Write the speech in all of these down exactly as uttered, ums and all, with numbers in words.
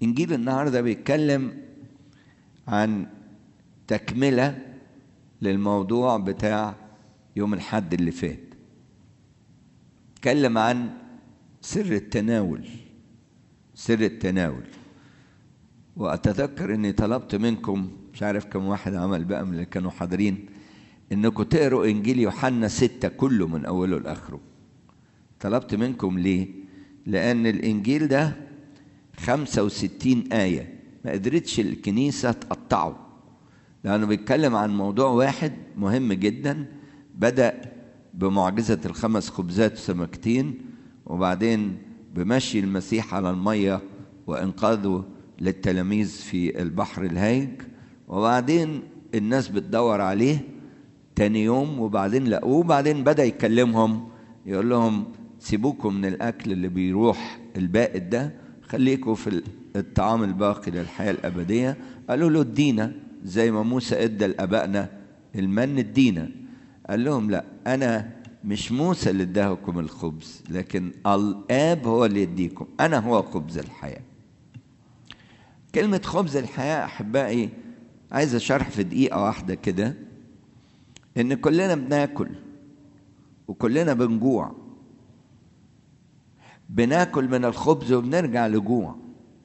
إنجيل النهاردة بيتكلم عن تكملة للموضوع بتاع يوم الحد اللي فات. اتكلم عن سر التناول، سر التناول. وأتذكر أني طلبت منكم، مش عارف كم واحد عمل بقى من اللي كانوا حاضرين، أنكم تقروا إنجيل يوحنا ستة كله من أوله لآخره. طلبت منكم ليه؟ لأن الإنجيل ده خمسة وستين آية، ما قدرتش الكنيسة تقطعه، لأنه بيتكلم عن موضوع واحد مهم جدا. بدأ بمعجزة الخمس خبزات وسمكتين، وبعدين بمشي المسيح على المية وإنقاذه للتلاميذ في البحر الهايج، وبعدين الناس بتدور عليه تاني يوم وبعدين لقوه، وبعدين بدأ يكلمهم يقول لهم سيبوكم من الأكل اللي بيروح البائد ده، خليكم في الطعام الباقي للحياة الأبدية. قالوا له ادينا زي ما موسى ادى لآبائنا المن، ادينا. قال لهم لا، أنا مش موسى اللي اداكم الخبز، لكن الآب هو اللي يديكم، أنا هو خبز الحياة. كلمة خبز الحياة أحبائي عايز أشرح في دقيقة واحدة كده، إن كلنا بناكل وكلنا بنجوع، بناكل من الخبز وبنرجع لجوع.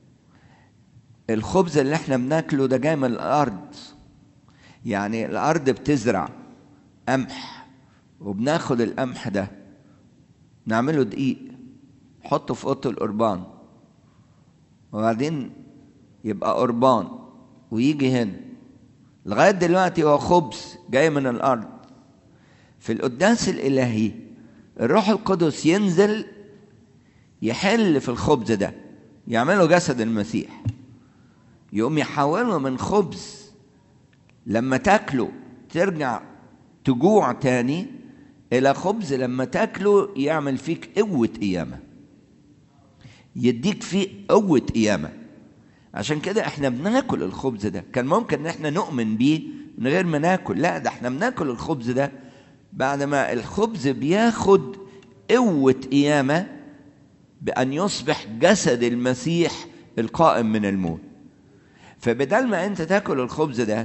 الخبز اللي احنا بناكله ده جاي من الأرض، يعني الأرض بتزرع قمح، وبناخد القمح ده نعمله دقيق، نحطه في أوضة القربان، وبعدين يبقى قربان ويجي هنا. لغاية دلوقتي هو خبز جاي من الأرض. في القداس الإلهي الروح القدس ينزل يحل في الخبز ده، يعمله جسد المسيح، يقوم يحوله من خبز لما تاكله ترجع تجوع تاني، إلى خبز لما تاكله يعمل فيك قوة قيامة، يديك فيه قوة قيامة. عشان كده احنا بناكل الخبز ده. كان ممكن ان احنا نؤمن بيه من غير ما ناكل، لا، ده احنا بناكل الخبز ده بعد ما الخبز بياخد قوة قيامة بأن يصبح جسد المسيح القائم من الموت. فبدل ما انت تاكل الخبز ده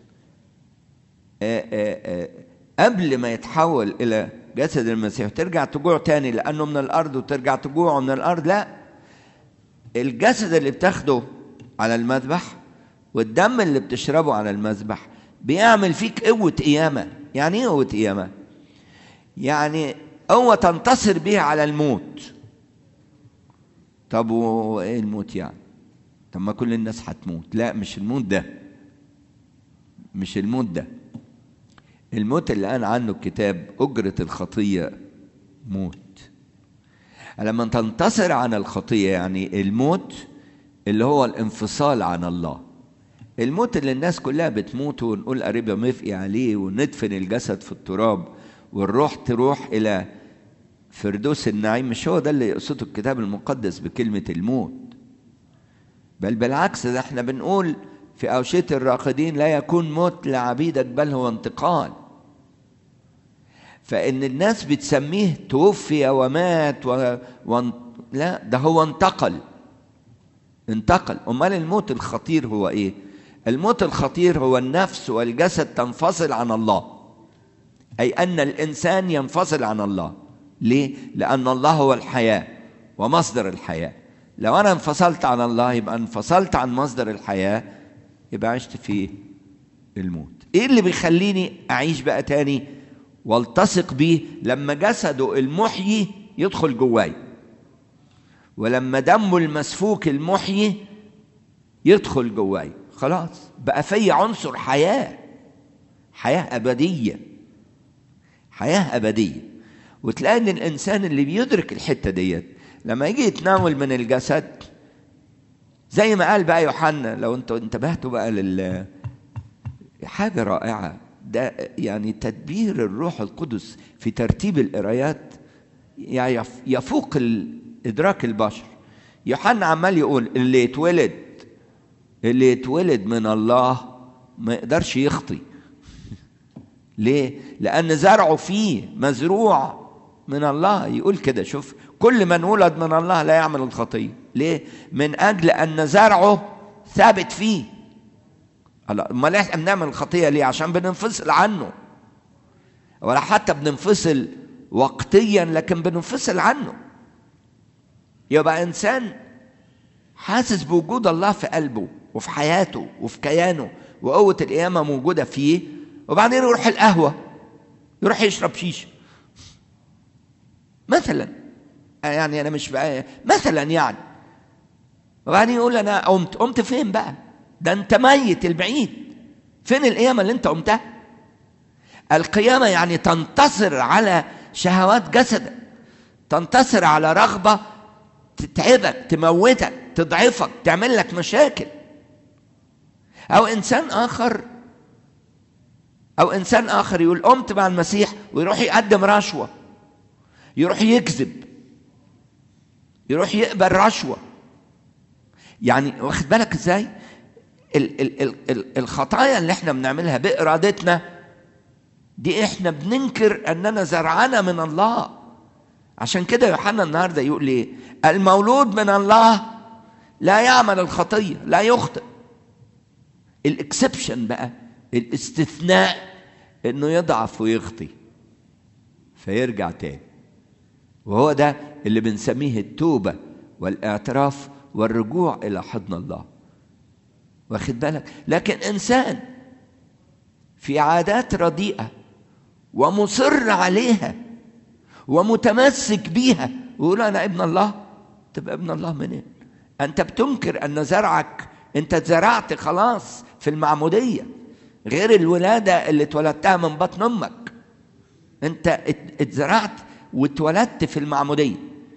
آآ آآ قبل ما يتحول إلى جسد المسيح وترجع تجوع تاني لأنه من الأرض وترجع تجوع من الأرض، لا، الجسد اللي بتاخده على المذبح والدم اللي بتشربه على المذبح بيعمل فيك قوة قيامة. يعني ايه قوة قيامة؟ يعني قوة تنتصر بيها على الموت. طب وايه الموت يعني؟ طب ما كل الناس هتموت. لا، مش الموت ده، مش الموت ده. الموت اللي قال عنه الكتاب أجرة الخطية موت. لما تنتصر عن الخطية يعني الموت اللي هو الانفصال عن الله، الموت اللي الناس كلها بتموت ونقول قريبة مفقي عليه وندفن الجسد في التراب والروح تروح إلى فردوس النعيم، مش هو ده اللي يقصده الكتاب المقدس بكلمة الموت. بل بالعكس، ده احنا بنقول في أوشية الراقدين لا يكون موت لعبيدك بل هو انتقال. فإن الناس بتسميه توفي ومات و... و... لا، ده هو انتقل، انتقل. أمال الموت الخطير هو إيه؟ الموت الخطير هو النفس والجسد تنفصل عن الله، أي أن الإنسان ينفصل عن الله. ليه؟ لأن الله هو الحياة ومصدر الحياة. لو أنا انفصلت عن الله يبقى انفصلت عن مصدر الحياة، يبقى عشت في الموت. إيه اللي بيخليني أعيش بقى تاني والتصق بيه؟ لما جسده المحيي يدخل جواي، ولما دمه المسفوك المحيي يدخل جواي، خلاص بقى في عنصر حياة، حياة أبدية، حياة أبدية. وتلاقي ان الانسان اللي بيدرك الحتة ديت لما يجي يتناول من الجسد زي ما قال بقى يوحنا، لو انتوا انتبهتوا بقى لل حاجة رائعة ده، يعني تدبير الروح القدس في ترتيب القرايات يعني يفوق إدراك البشر. يوحنا عمال يقول اللي يتولد اللي يتولد من الله ما يقدرش يخطي. ليه؟ لأن زرعه فيه مزروع من الله. يقول كده، شوف، كل من ولد من الله لا يعمل الخطية. ليه؟ من أجل أن زرعه ثابت فيه. امال احنا بنعمل الخطية ليه؟ عشان بننفصل عنه، ولا حتى بننفصل وقتيا، لكن بننفصل عنه. يبقى إنسان حاسس بوجود الله في قلبه وفي حياته وفي كيانه، وقوة القيامة موجودة فيه، وبعدين يروح القهوة، يروح يشرب شيشة مثلا، يعني أنا مش بقى مثلا يعني، وبعدين يقول أنا قمت. قمت فين بقى؟ ده أنت ميت البعيد. فين القيامة اللي أنت قمتها؟ القيامة يعني تنتصر على شهوات جسدك، تنتصر على رغبة تتعبك، تموتك، تضعفك، تعمل لك مشاكل. أو إنسان آخر أو إنسان آخر يقول قمت مع المسيح، ويروح يقدم رشوة، يروح يكذب، يروح يقبل رشوة. يعني واخد بالك إزاي؟ ال ال ال ال الخطايا اللي احنا بنعملها بإرادتنا دي احنا بننكر أننا زرعنا من الله. عشان كده يوحنا النهاردة يقول ايه؟ المولود من الله لا يعمل الخطية، لا يخطئ. الاكسبشن بقى، الاستثناء، انه يضعف ويخطي فيرجع تاني. وهو ده اللي بنسميه التوبة والاعتراف والرجوع إلى حضن الله. واخد بالك؟ لكن إنسان في عادات رديئة ومصر عليها ومتمسك بيها ويقول أنا ابن الله، تبقى ابن الله منين؟ أنت بتنكر أن زرعك، أنت اتزرعت خلاص في المعمودية، غير الولادة اللي اتولدتها من بطن أمك. أنت اتزرعت واتولدت في المعمودية،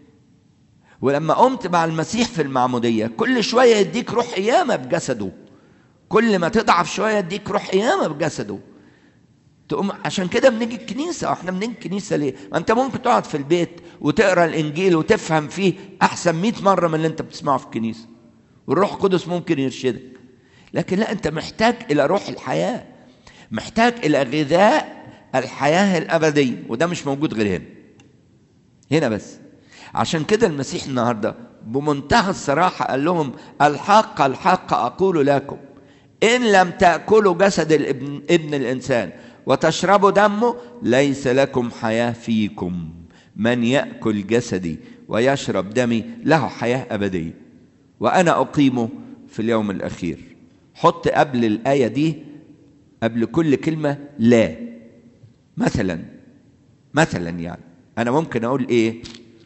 ولما قمت مع المسيح في المعمودية كل شوية يديك روح قيامة بجسده، كل ما تضعف شوية يديك روح قيامة بجسده. تقوم عشان كده بنيجي الكنيسة. واحنا بنيجي الكنيسة ليه؟ انت ممكن تقعد في البيت وتقرأ الإنجيل وتفهم فيه أحسن مئة مرة من اللي انت بتسمعه في الكنيسة، والروح القدس ممكن يرشدك. لكن لا، انت محتاج إلى روح الحياة، محتاج إلى غذاء الحياة الأبدية، وده مش موجود غير هنا هنا بس. عشان كده المسيح النهاردة بمنتهى الصراحة قال لهم الحق الحق أقول لكم إن لم تأكلوا جسد الابن ابن الإنسان وتشربوا دمه ليس لكم حياة فيكم. من يأكل جسدي ويشرب دمي له حياة أبدية وأنا أقيمه في اليوم الأخير. حط قبل الآية دي، قبل كل كلمة لا. مثلا مثلا يعني أنا ممكن أقول إيه؟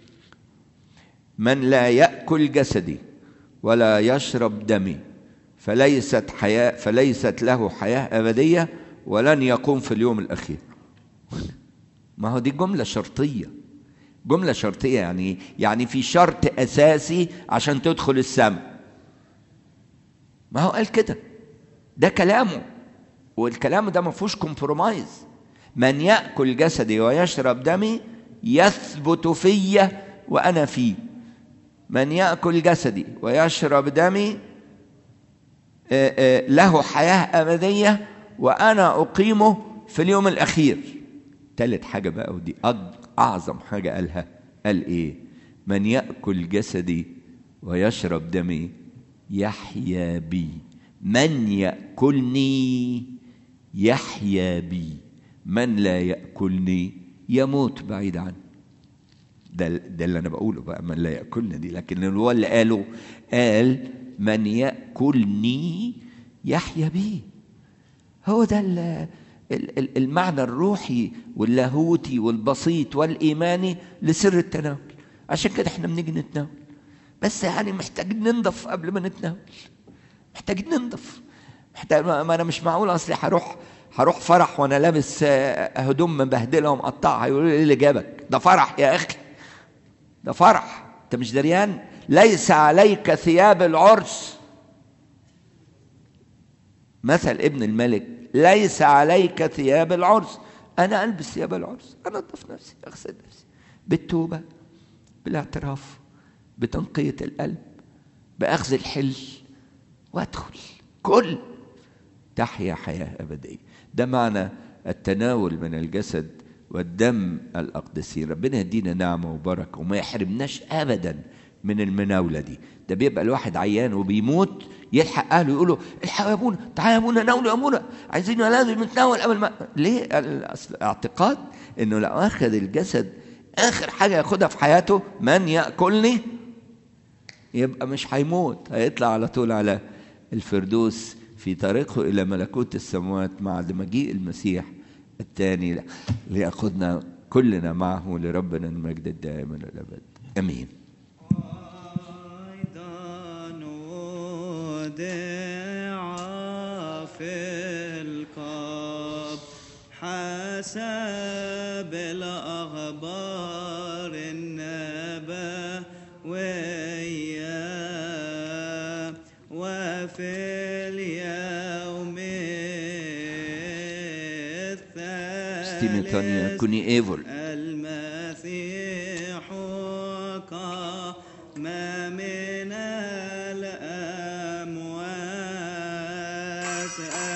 من لا يأكل جسدي ولا يشرب دمي فليست حياة فليست له حياة أبدية ولن يقوم في اليوم الأخير. ما هو دي جملة شرطية. جملة شرطية يعني يعني في شرط أساسي عشان تدخل السماء. ما هو قال كده، ده كلامه، والكلام ده ما فيهوش كومبرومايز. من يأكل جسدي ويشرب دمي يثبت فيا وأنا فيه. من يأكل جسدي ويشرب دمي له حياة أبدية وأنا أقيمه في اليوم الأخير. ثالث حاجة بقى، ودي أعظم حاجة قالها، قال إيه؟ من يأكل جسدي ويشرب دمي يحيا بي. من يأكلني يحيا بي، من لا يأكلني يموت بعيد عني. ده, ده اللي أنا بقوله بقى، من لا يأكلني دي، لكن هو اللي قاله قال من يأكلني يحيا بي. هو ده المعنى الروحي واللاهوتي والبسيط والإيماني لسر التناول. عشان كده احنا بنيجي نتناول، بس يعني محتاج ننضف قبل ما نتناول، محتاج ننضف، محتاج. ما أنا مش معقول أصلي هروح هروح فرح وأنا لابس هدوم مبهدلة ومقطعة، هيقولوا لي إيه اللي جابك؟ ده فرح يا أخي، ده فرح، أنت مش دريان؟ ليس عليك ثياب العرس، مثل ابن الملك، ليس عليك ثياب العرس. أنا ألبس ثياب العرس، أنظف نفسي، أغسل نفسي بالتوبة، بالاعتراف، بتنقية القلب، بأخذ الحل، وأدخل كل تحيا حياة أبدية. ده معنى التناول من الجسد والدم الأقدسي. ربنا يدينا نعمة وبركة وما يحرمناش أبدا من المناولة دي. ده بيبقى الواحد عيان وبيموت يلحق أهله يقولوا الحقوا يا أبونا، تعالوا يا أبونا ناولوا يا أبونا، عايزين لازم نتناول قبل ما. ليه؟ الاعتقاد إنه لو أخذ الجسد آخر حاجة ياخدها في حياته، من يأكلني يبقى مش هيموت، هيطلع على طول على الفردوس في طريقه إلى ملكوت السماوات مع مجيء المسيح الثاني ليأخذنا كلنا معه لربنا المجد الدائم إلى الأبد. أمين. حسب الأخبار النبوية وفي اليوم الثالث المسيح قام من الأموات.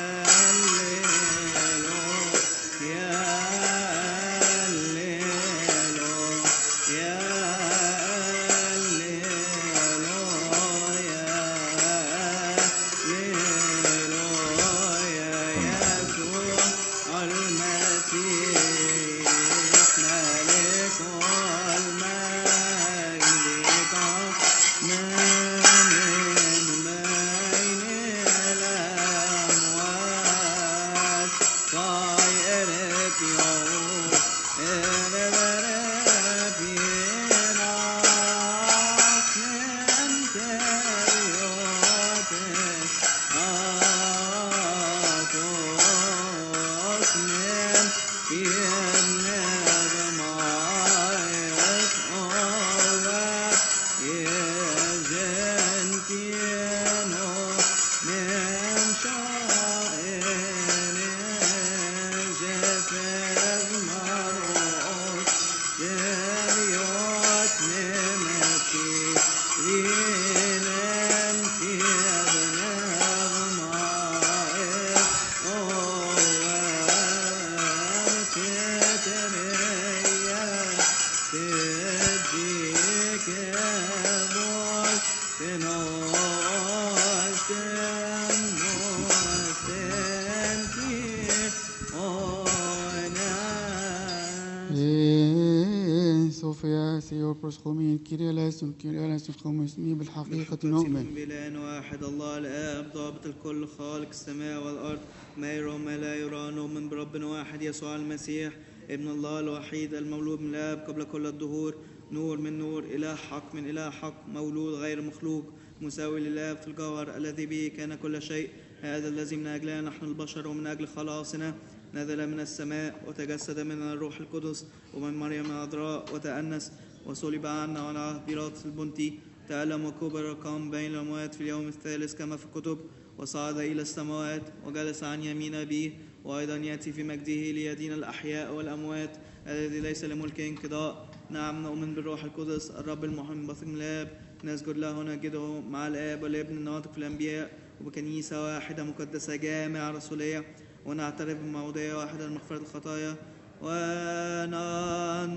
بالحقيقة نؤمن بإله واحد الله الآب ضابط الكل خالق السماء والأرض ما يرى وما لا يرى. نؤمن برب واحد يسوع المسيح ابن الله الوحيد المولود من الآب قبل كل الدهور، نور من نور، إله حق من إله حق، مولود غير مخلوق، مساوي للآب في الجوهر، الذي به كان كل شيء. هذا الذي من أجلنا نحن البشر ومن أجل خلاصنا نزل من السماء وتجسد من الروح القدس ومن مريم العذراء وتأنس وصلب عنا على بيلاطس البنطي، تألم وكبر وقام بين الأموات في اليوم الثالث كما في الكتب، وصعد إلى السماوات وجلس عن يمين أبيه، وأيضا يأتي في مجده ليدين الأحياء والأموات الذي ليس لملكه انقضاء. نعم نؤمن بالروح القدس الرب المحب بثق من الآب، نسجد له ونجده مع الآب والابن الناطق في الأنبياء، وبكنيسة واحدة مقدسة جامعة رسولية، ونعترف بموضوعية واحدة لمغفرة الخطايا،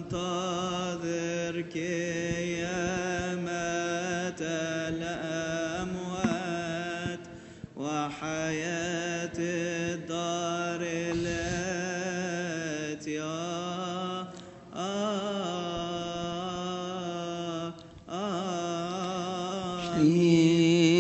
وننتظر قيامة الأموات